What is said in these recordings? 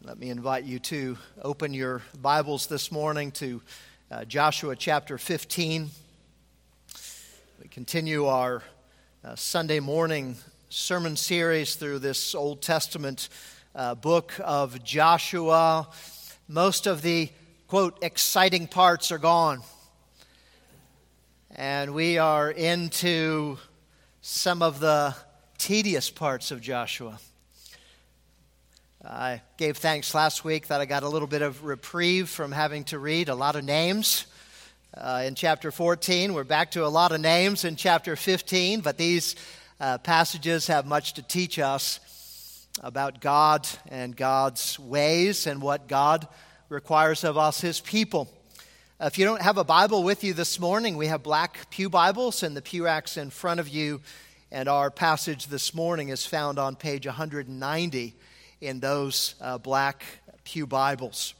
Let me invite you to open your Bibles this morning to Joshua chapter 15. We continue our Sunday morning sermon series through this Old Testament book of Joshua. Most of the, quote, exciting parts are gone. And we are into some of the tedious parts of Joshua. I gave thanks last week that I got a little bit of reprieve from having to read a lot of names. In chapter 14, we're back to a lot of names in chapter 15, but these passages have much to teach us about God and God's ways and what God requires of us, His people. If you don't have a Bible with you this morning, we have black pew Bibles in the pew racks in front of you, and our passage this morning is found on page 190 in those black pew Bibles.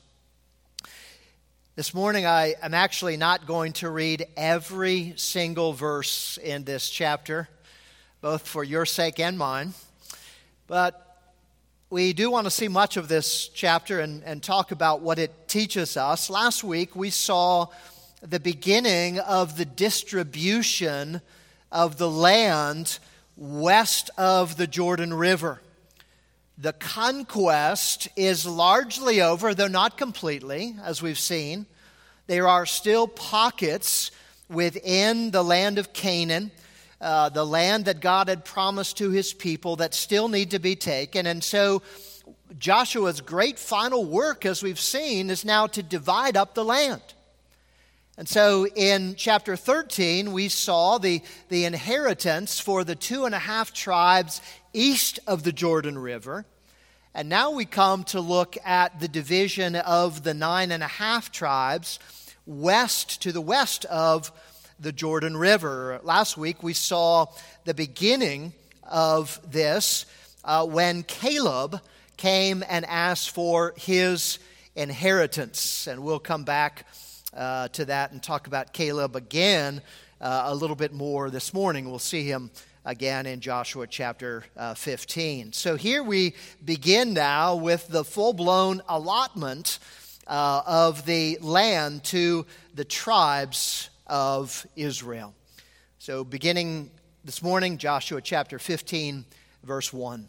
This morning I am actually not going to read every single verse in this chapter, both for your sake and mine, but we do want to see much of this chapter and talk about what it teaches us. Last week we saw the beginning of the distribution of the land west of the Jordan River. The conquest is largely over, though not completely, as we've seen. There are still pockets within the land of Canaan, the land that God had promised to His people that still need to be taken. And so Joshua's great final work, as we've seen, is now to divide up the land. And so in chapter 13, we saw the inheritance for the 2.5 tribes east of the Jordan River. And now we come to look at the division of the 9.5 tribes to the west of the Jordan River. Last week we saw the beginning of this when Caleb came and asked for his inheritance. And we'll come back to that and talk about Caleb again a little bit more this morning. We'll see him again in Joshua chapter 15. So here we begin now with the full-blown allotment of the land to the tribes of Israel. So beginning this morning, Joshua chapter 15, verse 1.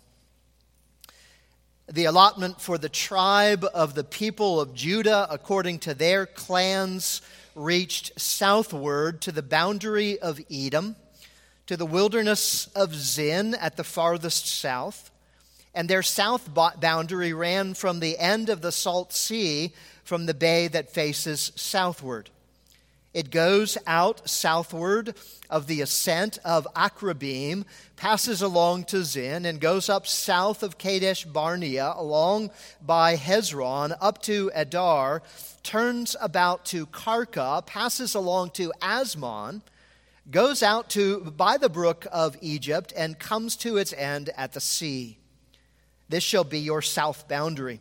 The allotment for the tribe of the people of Judah according to their clans reached southward to the boundary of Edom, to the wilderness of Zin at the farthest south, and their south boundary ran from the end of the Salt Sea from the bay that faces southward. It goes out southward of the ascent of Akrabim, passes along to Zin, and goes up south of Kadesh Barnea, along by Hezron, up to Adar, turns about to Karka, passes along to Asmon, goes out by the brook of Egypt, and comes to its end at the sea. This shall be your south boundary.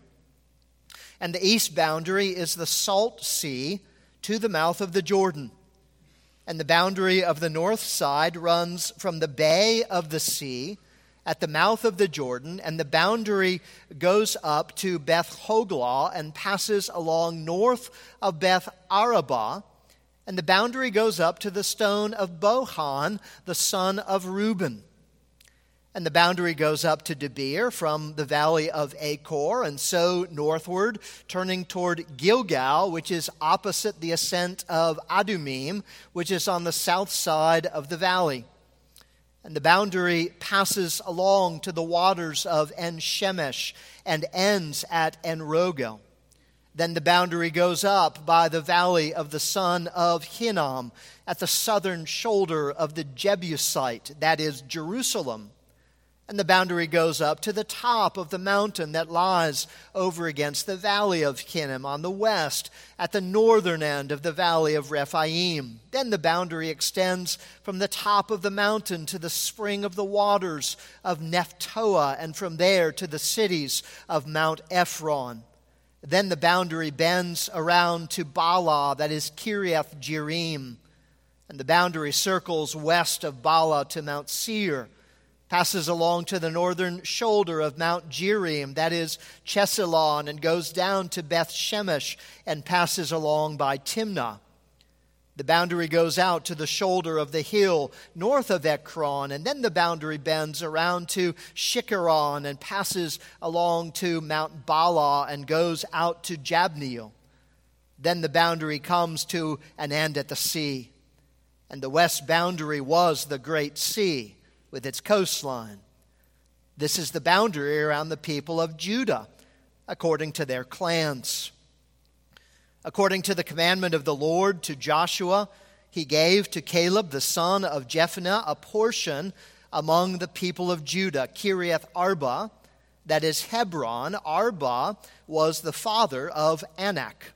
And the east boundary is the Salt Sea to the mouth of the Jordan. And the boundary of the north side runs from the bay of the sea at the mouth of the Jordan, and the boundary goes up to Beth Hoglah and passes along north of Beth Arabah, and the boundary goes up to the stone of Bohan, the son of Reuben. And the boundary goes up to Debir from the valley of Achor, and so northward, turning toward Gilgal, which is opposite the ascent of Adumim, which is on the south side of the valley. And the boundary passes along to the waters of En-Shemesh and ends at En-Rogel. Then the boundary goes up by the valley of the son of Hinnom at the southern shoulder of the Jebusite, that is Jerusalem. And the boundary goes up to the top of the mountain that lies over against the valley of Hinnom on the west, at the northern end of the valley of Rephaim. Then the boundary extends from the top of the mountain to the spring of the waters of Nephtoah, and from there to the cities of Mount Ephron. Then the boundary bends around to Bala, that is Kiriath Jearim. And the boundary circles west of Bala to Mount Seir, passes along to the northern shoulder of Mount Gerizim, that is Chesalon, and goes down to Beth Shemesh and passes along by Timnah. The boundary goes out to the shoulder of the hill north of Ekron, and then the boundary bends around to Shikkeron and passes along to Mount Bala and goes out to Jabneel. Then the boundary comes to an end at the sea, and the west boundary was the Great Sea with its coastline. This is the boundary around the people of Judah, according to their clans. According to the commandment of the Lord to Joshua, he gave to Caleb the son of Jephunneh a portion among the people of Judah, Kiriath Arba, that is Hebron. Arba was the father of Anak.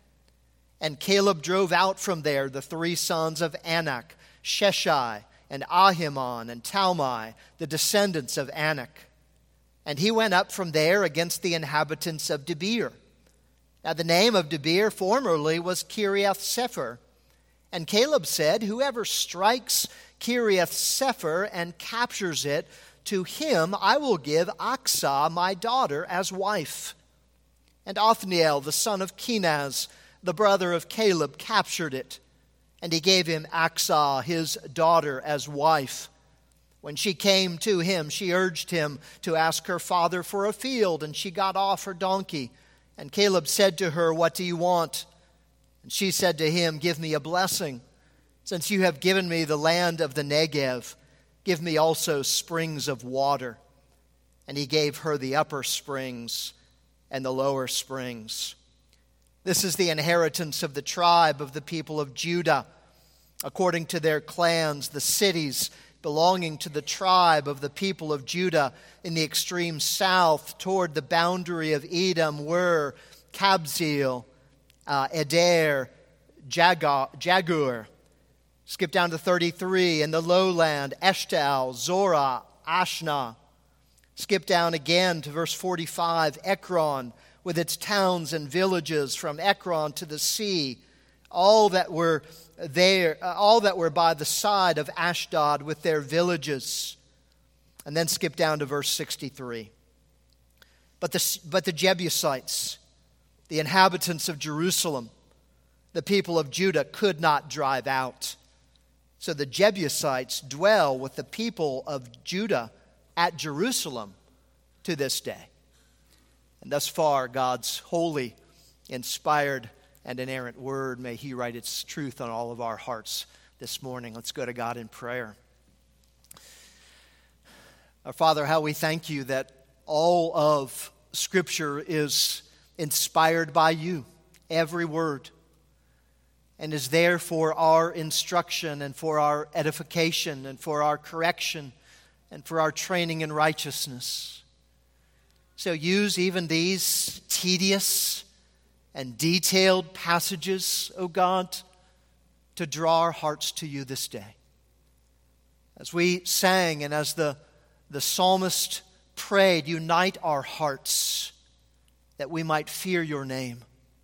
And Caleb drove out from there the three sons of Anak, Sheshai and Ahiman and Talmai, the descendants of Anak. And he went up from there against the inhabitants of Debir. Now the name of Debir formerly was Kiriath Sepher. And Caleb said, whoever strikes Kiriath Sepher and captures it, to him I will give Aksah, my daughter, as wife. And Othniel, the son of Kenaz, the brother of Caleb, captured it. And he gave him Aksah, his daughter, as wife. When she came to him, she urged him to ask her father for a field, and she got off her donkey. And Caleb said to her, what do you want? And she said to him, give me a blessing. Since you have given me the land of the Negev, give me also springs of water. And he gave her the upper springs and the lower springs. This is the inheritance of the tribe of the people of Judah, according to their clans, the cities belonging to the tribe of the people of Judah in the extreme south toward the boundary of Edom were Kabzeel, Eder, Jagur. Skip down to 33. In the lowland, Eshtaol, Zorah, Ashna. Skip down again to verse 45. Ekron, with its towns and villages from Ekron to the sea, all that were by the side of Ashdod with their villages. And then skip down to verse 63. But the Jebusites, the inhabitants of Jerusalem, the people of Judah, could not drive out. So the Jebusites dwell with the people of Judah at Jerusalem to this day. And thus far, God's holy, inspired, and inerrant word, may he write its truth on all of our hearts this morning. Let's go to God in prayer. Our Father, how we thank you that all of Scripture is inspired by you, every word, and is there for our instruction and for our edification and for our correction and for our training in righteousness. So use even these tedious and detailed passages, O God, to draw our hearts to you this day. As we sang and as the psalmist prayed, unite our hearts that we might fear your name.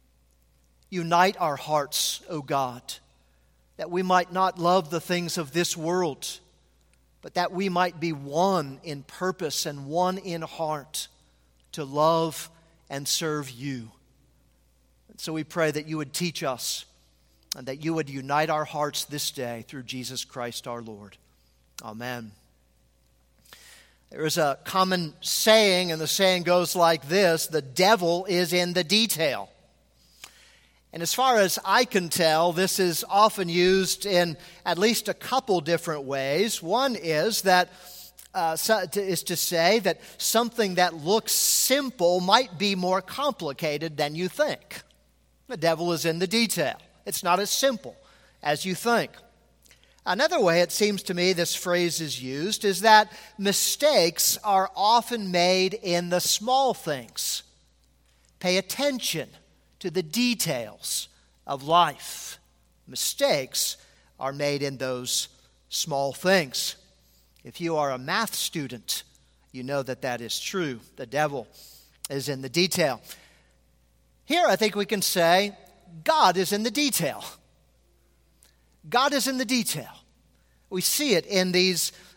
Unite our hearts, O God, that we might not love the things of this world, but that we might be one in purpose and one in heart to love and serve you. And so we pray that you would teach us and that you would unite our hearts this day through Jesus Christ our Lord. Amen. There is a common saying, and the saying goes like this: the devil is in the detail. And as far as I can tell, this is often used in at least a couple different ways. One is that to say that something that looks simple might be more complicated than you think. The devil is in the detail. It's not as simple as you think. Another way it seems to me this phrase is used is that mistakes are often made in the small things. Pay attention to the details of life. Mistakes are made in those small things. If you are a math student, you know that that is true. The devil is in the detail. Here I think we can say God is in the detail. God is in the detail. We see it in these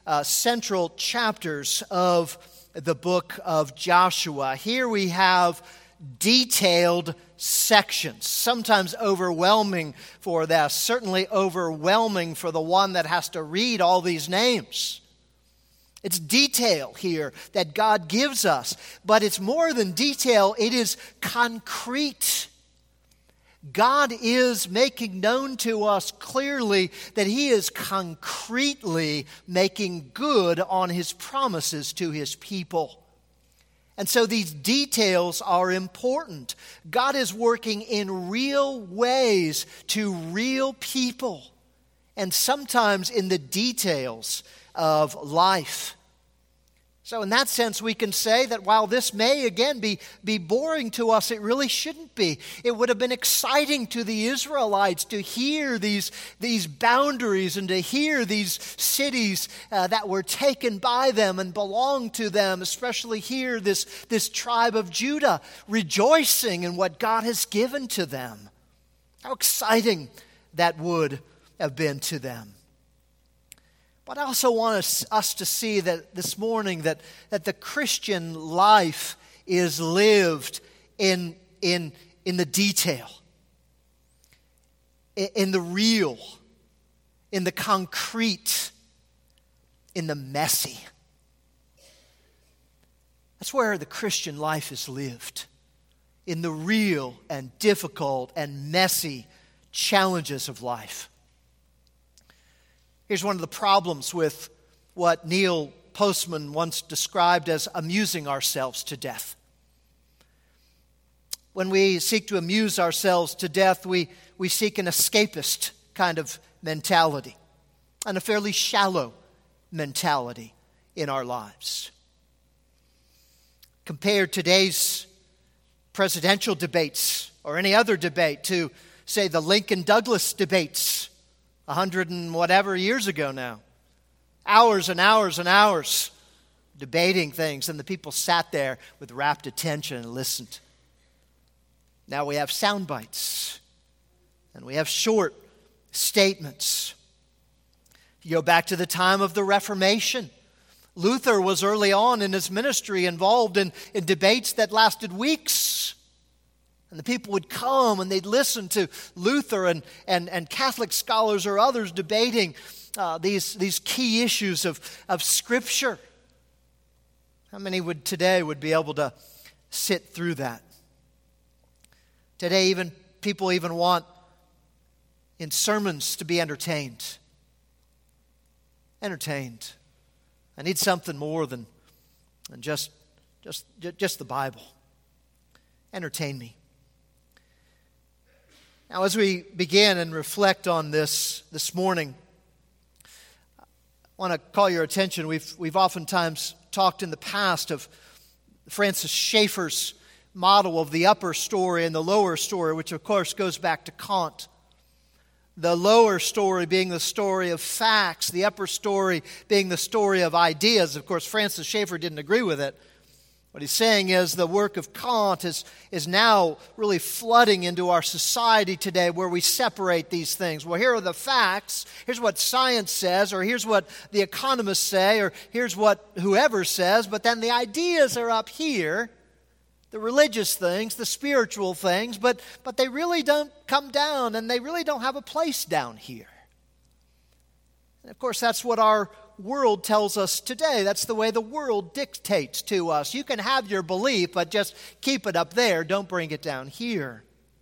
central chapters of the book of Joshua. Here we have detailed sections, sometimes overwhelming for that, certainly overwhelming for the one that has to read all these names. It's detail here that God gives us, but it's more than detail, it is concrete. God is making known to us clearly that He is concretely making good on His promises to His people. And so these details are important. God is working in real ways to real people, and sometimes in the details of life. So in that sense, we can say that while this may again be boring to us, it really shouldn't be. It would have been exciting to the Israelites to hear these boundaries and to hear these cities that were taken by them and belonged to them, especially here, this tribe of Judah, rejoicing in what God has given to them. How exciting that would have been to them. But I also want us to see that this morning that the Christian life is lived in the detail, in the real, in the concrete, in the messy. That's where the Christian life is lived, in the real and difficult and messy challenges of life. Here's one of the problems with what Neil Postman once described as amusing ourselves to death. When we seek to amuse ourselves to death, we seek an escapist kind of mentality, and a fairly shallow mentality in our lives. Compare today's presidential debates or any other debate to, say, the Lincoln-Douglas debates 100 and whatever years ago now. Hours and hours and hours debating things, and the people sat there with rapt attention and listened. Now we have sound bites, and we have short statements. You go back to the time of the Reformation. Luther was early on in his ministry involved in debates that lasted weeks. And the people would come and they'd listen to Luther and Catholic scholars or others debating these key issues of Scripture. How many today would be able to sit through that? Today people even want in sermons to be entertained. Entertained. I need something more than just the Bible. Entertain me. Now, as we begin and reflect on this morning, I want to call your attention. We've oftentimes talked in the past of Francis Schaeffer's model of the upper story and the lower story, which of course goes back to Kant. The lower story being the story of facts, the upper story being the story of ideas. Of course, Francis Schaeffer didn't agree with it. What he's saying is the work of Kant is now really flooding into our society today, where we separate these things. Well, here are the facts. Here's what science says, or here's what the economists say, or here's what whoever says. But then the ideas are up here, the religious things, the spiritual things, but they really don't come down, and they really don't have a place down here. And of course, that's what our world tells us today. That's the way the world dictates to us. You can have your belief, but just keep it up there. Don't bring it down here.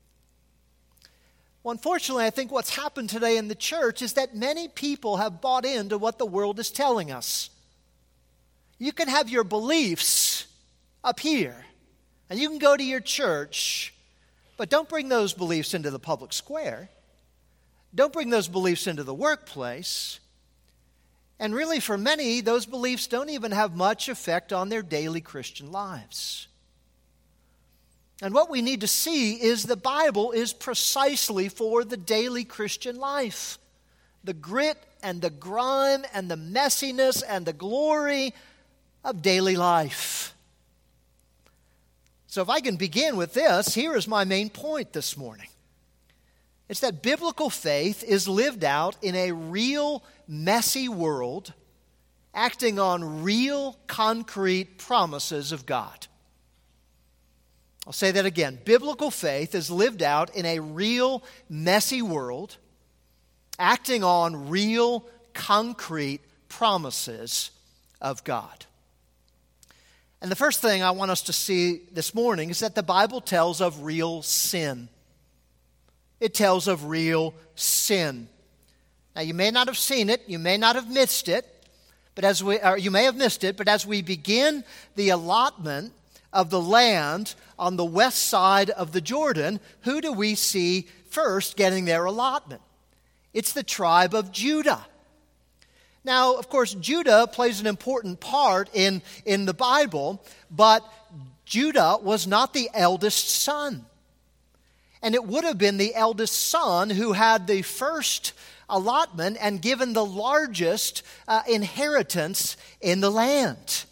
Well, unfortunately, I think what's happened today in the church is that many people have bought into what the world is telling us. You can have your beliefs up here, and you can go to your church, but don't bring those beliefs into the public square. Don't bring those beliefs into the workplace. And really, for many, those beliefs don't even have much effect on their daily Christian lives. And what we need to see is the Bible is precisely for the daily Christian life. The grit and the grime and the messiness and the glory of daily life. So if I can begin with this, here is my main point this morning. It's that biblical faith is lived out in a real, messy world, acting on real, concrete promises of God. I'll say that again. Biblical faith is lived out in a real, messy world, acting on real, concrete promises of God. And the first thing I want us to see this morning is that the Bible tells of real sin. It tells of real sin. Now, you may not have seen it, you may not have missed it, you may have missed it, but as we begin the allotment of the land on the west side of the Jordan, who do we see first getting their allotment? It's the tribe of Judah. Now, of course, Judah plays an important part in the Bible, but Judah was not the eldest son. And it would have been the eldest son who had the first allotment and given the largest inheritance in the land.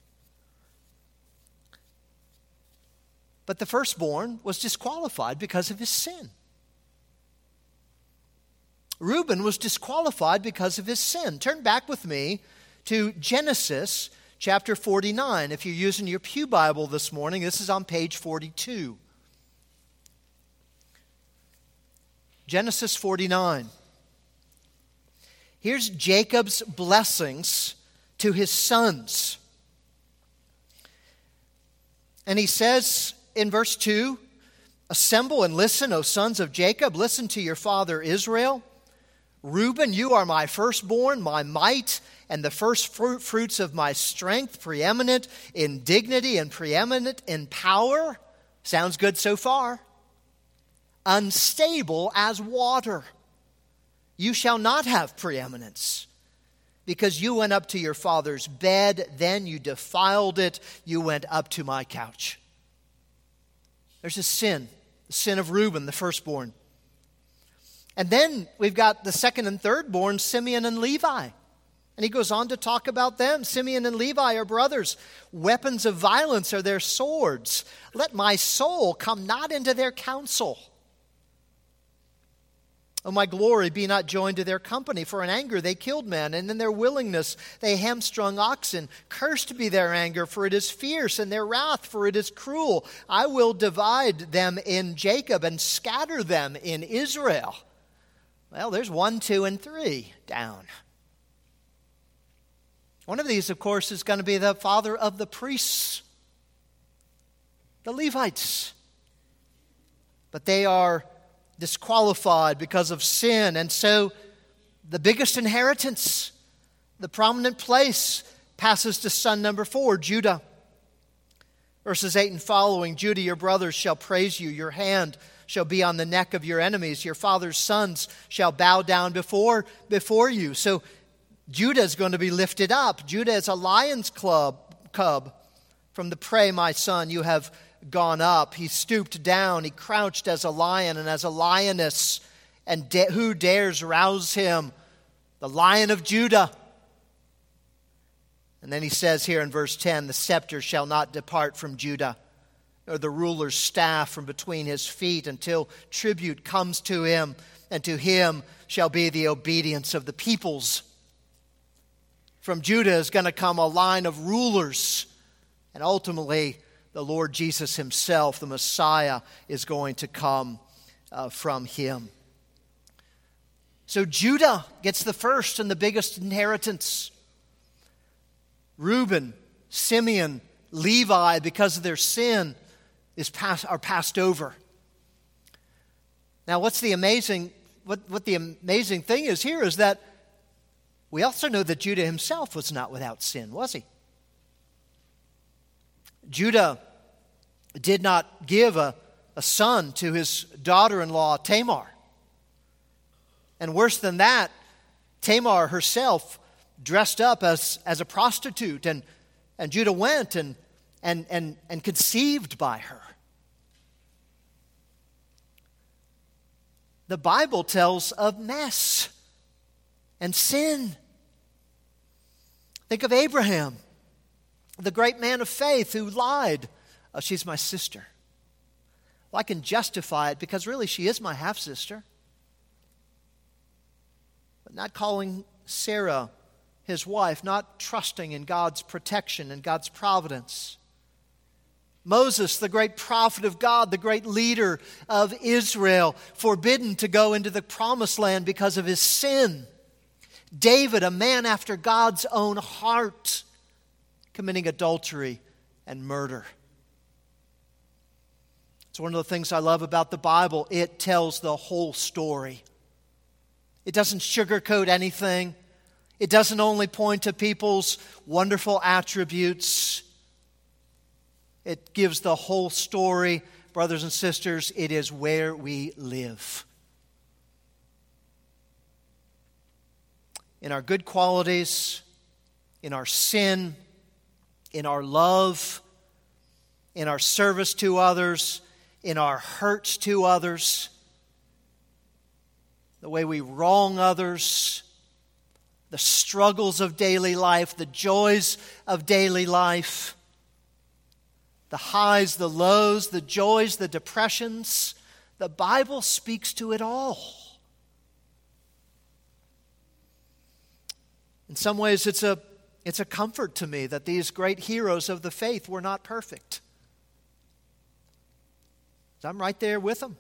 But the firstborn was disqualified because of his sin. Reuben was disqualified because of his sin. Turn back with me to Genesis chapter 49. If you're using your Pew Bible this morning, this is on page 42. Genesis 49. Here's Jacob's blessings to his sons. And he says in verse 2, "Assemble and listen, O sons of Jacob, listen to your father Israel. Reuben, you are my firstborn, my might, and the first fruits of my strength, preeminent in dignity and preeminent in power." Sounds good so far. "Unstable as water. You shall not have preeminence, because you went up to your father's bed, then you defiled it, you went up to my couch." There's a sin, the sin of Reuben, the firstborn. And then we've got the second and third born, Simeon and Levi. And he goes on to talk about them. Simeon and Levi are brothers. Weapons of violence are their swords. Let my soul come not into their counsel. O my glory, be not joined to their company. For in anger they killed men, and in their willingness they hamstrung oxen. Cursed be their anger, for it is fierce, and their wrath, for it is cruel. I will divide them in Jacob and scatter them in Israel. Well, there's 1, 2, and 3 down. One of these, of course, is going to be the father of the priests, the Levites. But they are disqualified because of sin. And so the biggest inheritance, the prominent place, passes to son number 4, Judah. Verses 8 and following, "Judah, your brothers shall praise you. Your hand shall be on the neck of your enemies. Your father's sons shall bow down before you." So Judah is going to be lifted up. Judah is a lion's cub. From the prey, my son, you have gone up. He stooped down. He crouched as a lion and as a lioness. And who dares rouse him? The Lion of Judah. And then he says here in verse 10, "The scepter shall not depart from Judah, nor the ruler's staff from between his feet, until tribute comes to him, and to him shall be the obedience of the peoples." From Judah is going to come a line of rulers, and ultimately the Lord Jesus himself, the Messiah, is going to come from him. So Judah gets the first and the biggest inheritance. Reuben, Simeon, Levi, because of their sin, are passed over. Now, what the amazing thing is here is that we also know that Judah himself was not without sin, was he? Judah did not give a son to his daughter-in-law Tamar. And worse than that, Tamar herself dressed up as a prostitute, and Judah went and conceived by her. The Bible tells of mess and sin. Think of Abraham, the great man of faith who lied. "Oh, she's my sister." Well, I can justify it because really she is my half-sister. But not calling Sarah his wife, not trusting in God's protection and God's providence. Moses, the great prophet of God, the great leader of Israel, forbidden to go into the promised land because of his sin. David, a man after God's own heart, committing adultery and murder. It's one of the things I love about the Bible. It tells the whole story. It doesn't sugarcoat anything. It doesn't only point to people's wonderful attributes. It gives the whole story. Brothers and sisters, it is where we live. In our good qualities, in our sin, in our love, in our service to others, in our hurts to others, the way we wrong others, the struggles of daily life, the joys of daily life, the highs, the lows, the joys, the depressions. The Bible speaks to it all. In some ways, it's a comfort to me that these great heroes of the faith were not perfect. I'm right there with them.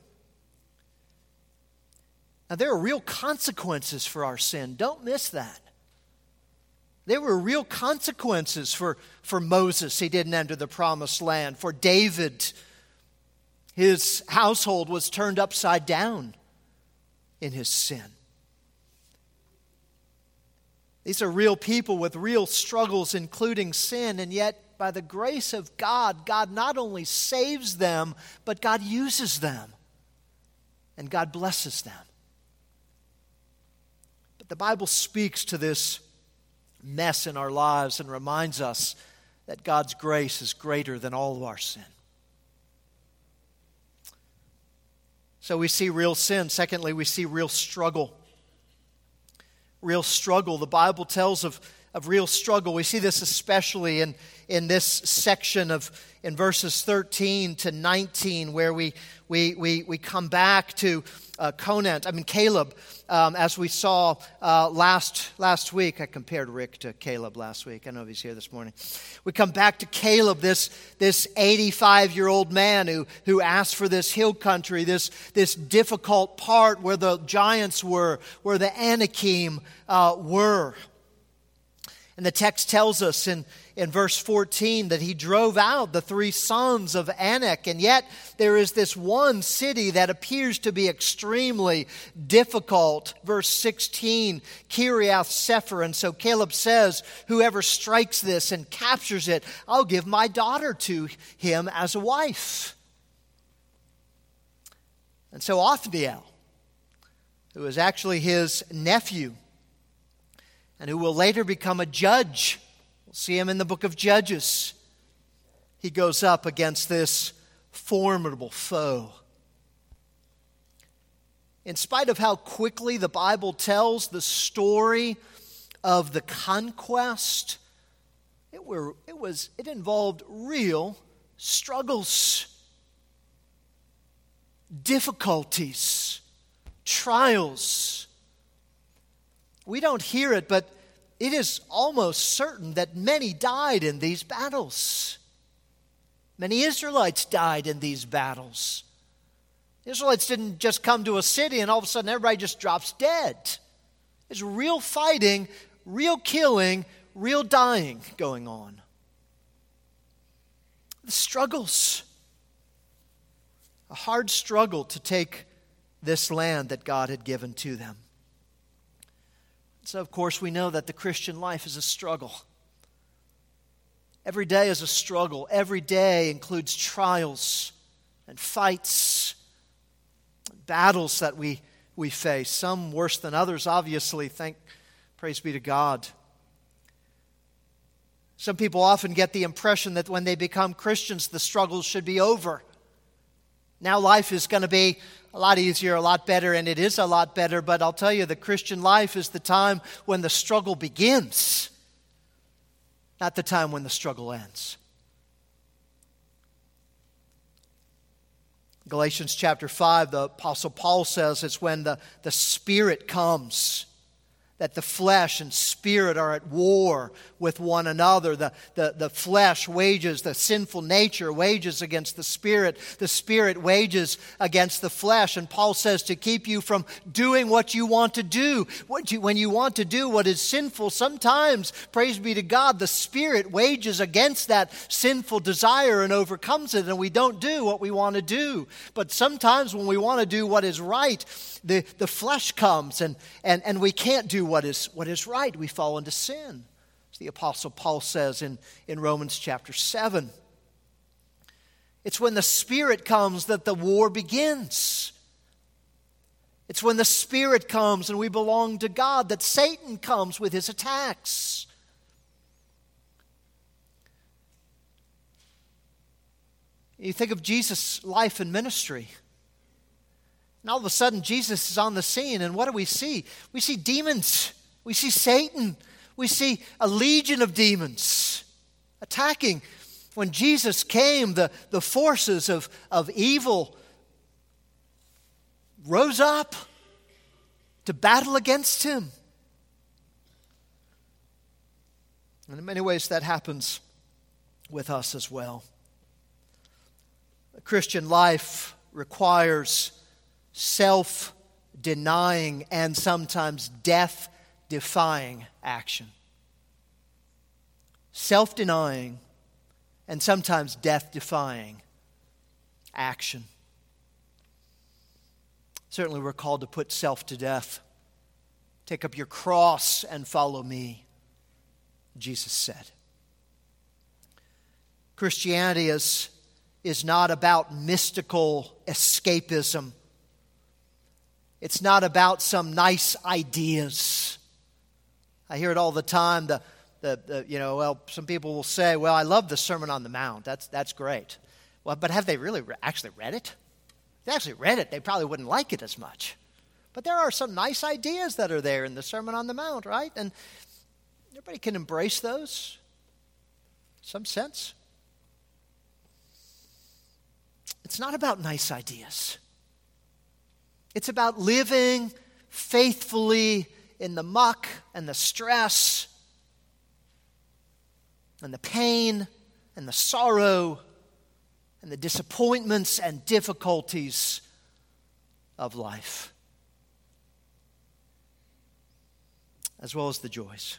Now, there are real consequences for our sin. Don't miss that. There were real consequences for Moses. He didn't enter the promised land. For David, his household was turned upside down in his sin. These are real people with real struggles, including sin, and yet by the grace of God, God not only saves them, but God uses them, and God blesses them. But the Bible speaks to this mess in our lives and reminds us that God's grace is greater than all of our sin. So we see real sin. Secondly, we see real struggle. Real struggle. The Bible tells of real struggle. We see this especially in this section in verses 13 to 19, where we come back to Caleb, as we saw last week. I compared Rick to Caleb last week. I don't know if he's here this morning. We come back to Caleb, this 85-year-old man who asked for this hill country, this difficult part where the giants were, where the Anakim were. And the text tells us in verse 14 that he drove out the three sons of Anak. And yet there is this one city that appears to be extremely difficult. Verse 16, Kiriath Sepher. And so Caleb says, whoever strikes this and captures it, I'll give my daughter to him as a wife. And so Othniel, who is actually his nephew, and who will later become a judge. We'll see him in the book of Judges. He goes up against this formidable foe. In spite of how quickly the Bible tells the story of the conquest, it involved real struggles, difficulties, trials. We don't hear it, but it is almost certain that many died in these battles. Many Israelites died in these battles. The Israelites didn't just come to a city and all of a sudden everybody just drops dead. There's real fighting, real killing, real dying going on. The struggles. A hard struggle to take this land that God had given to them. So, of course, we know that the Christian life is a struggle. Every day is a struggle. Every day includes trials and fights, battles that we face. Some worse than others, obviously. Praise be to God. Some people often get the impression that when they become Christians, the struggles should be over. Now life is going to be a lot easier, a lot better, and it is a lot better. But I'll tell you, the Christian life is the time when the struggle begins, not the time when the struggle ends. Galatians chapter 5, the Apostle Paul says it's when the Spirit comes that the flesh and spirit are at war with one another. The flesh wages, the sinful nature wages against the spirit wages against the flesh. And Paul says to keep you from doing what you want to do. When you want to do what is sinful, sometimes, praise be to God, the spirit wages against that sinful desire and overcomes it, and we don't do what we want to do. But sometimes when we want to do what is right, the flesh comes and we can't do what is right. We fall into sin, as the Apostle Paul says in Romans chapter 7. It's when the Spirit comes that the war begins. It's when the Spirit comes and we belong to God that Satan comes with his attacks. You think of Jesus' life and ministry. And all of a sudden, Jesus is on the scene, and what do we see? We see demons. We see Satan. We see a legion of demons attacking. When Jesus came, the forces of evil rose up to battle against him. And in many ways, that happens with us as well. The Christian life requires self-denying and sometimes death-defying action. Self-denying and sometimes death-defying action. Certainly we're called to put self to death. Take up your cross and follow me, Jesus said. Christianity is not about mystical escapism. It's not about some nice ideas. I hear it all the time. Some people will say, "Well, I love the Sermon on the Mount. That's great." Well, but have they really actually read it? If they actually read it, they probably wouldn't like it as much. But there are some nice ideas that are there in the Sermon on the Mount, right? And everybody can embrace those in some sense. It's not about nice ideas. It's about living faithfully in the muck and the stress and the pain and the sorrow and the disappointments and difficulties of life, as well as the joys.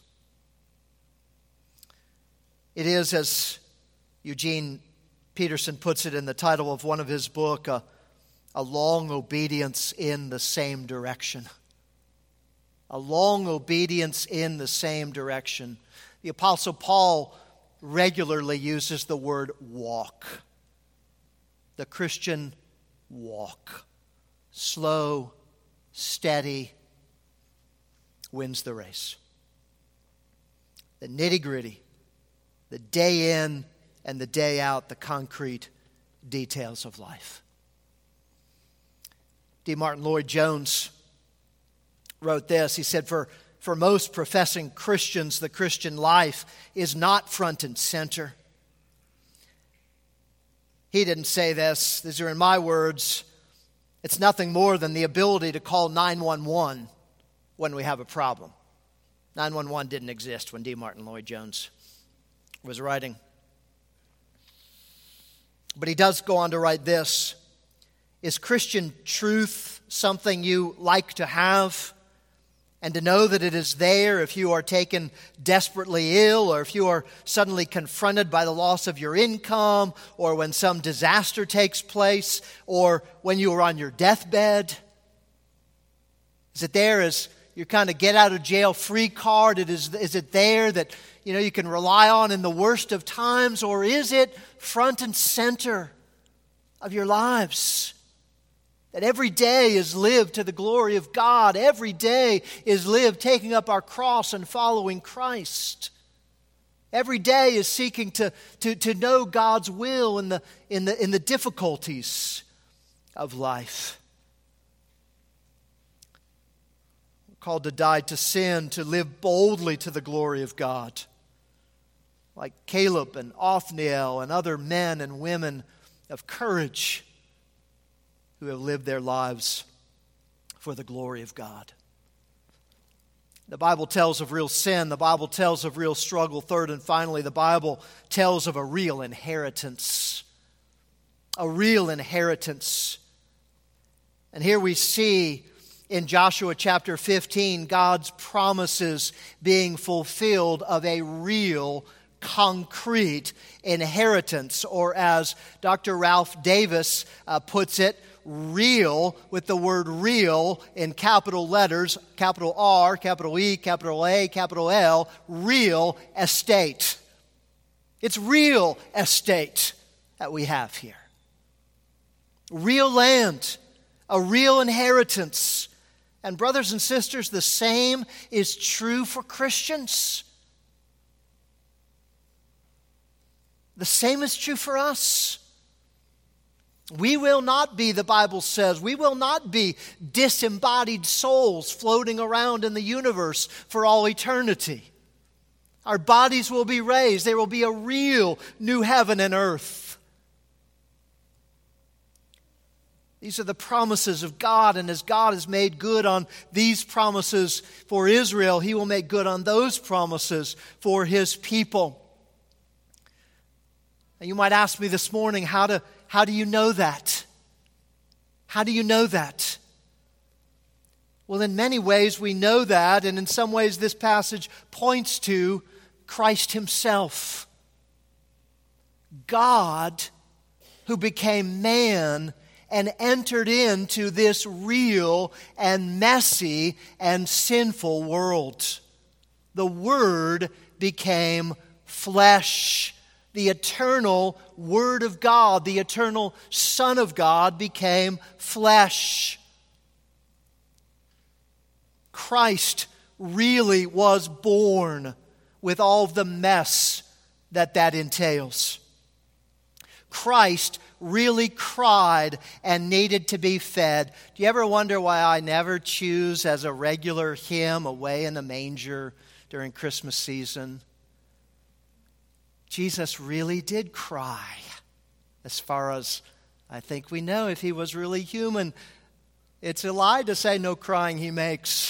It is, as Eugene Peterson puts it in the title of one of his books, a long obedience in the same direction. A long obedience in the same direction. The Apostle Paul regularly uses the word walk. The Christian walk. Slow, steady, wins the race. The nitty-gritty, the day in and the day out, the concrete details of life. D. Martin Lloyd-Jones wrote this. He said, for most professing Christians, the Christian life is not front and center. He didn't say this. These are in my words. It's nothing more than the ability to call 911 when we have a problem. 911 didn't exist when D. Martin Lloyd-Jones was writing. But he does go on to write this. Is Christian truth something you like to have and to know that it is there if you are taken desperately ill, or if you are suddenly confronted by the loss of your income, or when some disaster takes place, or when you are on your deathbed? Is it there as your kind of get out of jail free card? Is it there that you can rely on in the worst of times, or is it front and center of your lives? That every day is lived to the glory of God. Every day is lived taking up our cross and following Christ. Every day is seeking to know God's will in the difficulties of life. We're called to die to sin, to live boldly to the glory of God. Like Caleb and Othniel and other men and women of courage who have lived their lives for the glory of God. The Bible tells of real sin. The Bible tells of real struggle. Third and finally, the Bible tells of a real inheritance. A real inheritance. And here we see in Joshua chapter 15, God's promises being fulfilled of a real, concrete inheritance. Or as Dr. Ralph Davis puts it, real, with the word real in capital letters, capital R, capital E, capital A, capital L, real estate. It's real estate that we have here. Real land, a real inheritance. And brothers and sisters, the same is true for Christians. The same is true for us. We will not be, the Bible says, we will not be disembodied souls floating around in the universe for all eternity. Our bodies will be raised. There will be a real new heaven and earth. These are the promises of God, and as God has made good on these promises for Israel, He will make good on those promises for His people. And you might ask me this morning, how do you know that? How do you know that? Well, in many ways we know that, and in some ways this passage points to Christ Himself. God, who became man and entered into this real and messy and sinful world. The Word became flesh. The eternal Word of God, the eternal Son of God, became flesh. Christ really was born with all of the mess that entails. Christ really cried and needed to be fed. Do you ever wonder why I never choose as a regular hymn Away in the Manger during Christmas season? Jesus really did cry, as far as I think we know. If He was really human, it's a lie to say no crying He makes.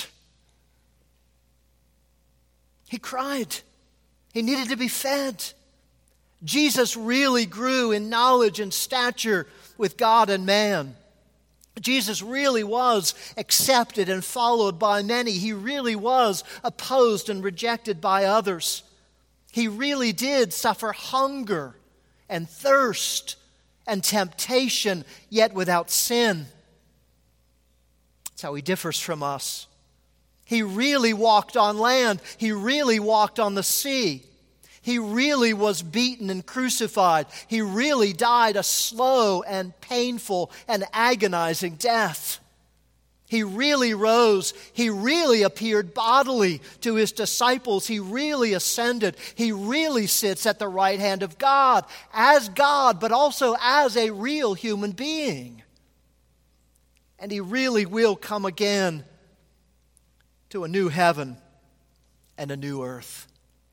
He cried. He needed to be fed. Jesus really grew in knowledge and stature with God and man. Jesus really was accepted and followed by many. He really was opposed and rejected by others. He really did suffer hunger and thirst and temptation, yet without sin. That's how He differs from us. He really walked on land. He really walked on the sea. He really was beaten and crucified. He really died a slow and painful and agonizing death. He really rose. He really appeared bodily to His disciples. He really ascended. He really sits at the right hand of God, but also as a real human being. And He really will come again to a new heaven and a new earth.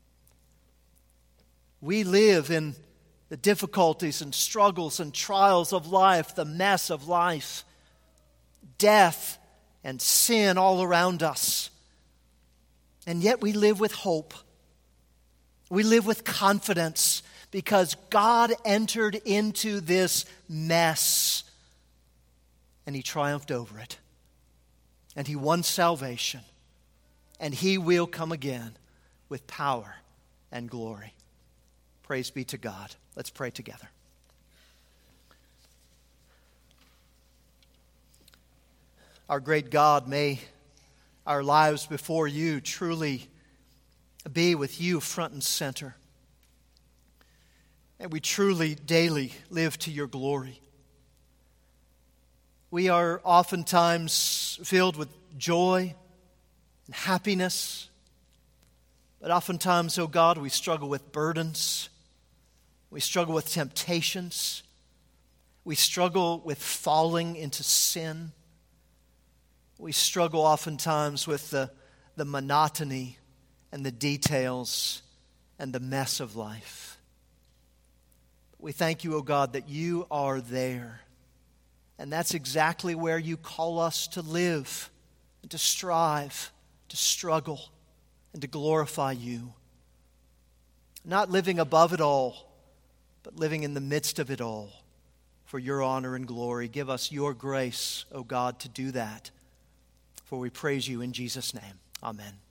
We live in the difficulties and struggles and trials of life, the mess of life, death and sin all around us. And yet we live with hope. We live with confidence because God entered into this mess and He triumphed over it. And He won salvation. And He will come again with power and glory. Praise be to God. Let's pray together. Our great God, may our lives before You truly be with You front and center. And we truly daily live to Your glory. We are oftentimes filled with joy and happiness. But oftentimes, oh God, we struggle with burdens. We struggle with temptations. We struggle with falling into sin. We struggle oftentimes with the monotony and the details and the mess of life. We thank You, O God, that You are there. And that's exactly where You call us to live and to strive, to struggle. and to glorify you. Not living above it all, but living in the midst of it all for your honor and glory. Give us your grace, O God, to do that. For we praise you in Jesus' name. Amen.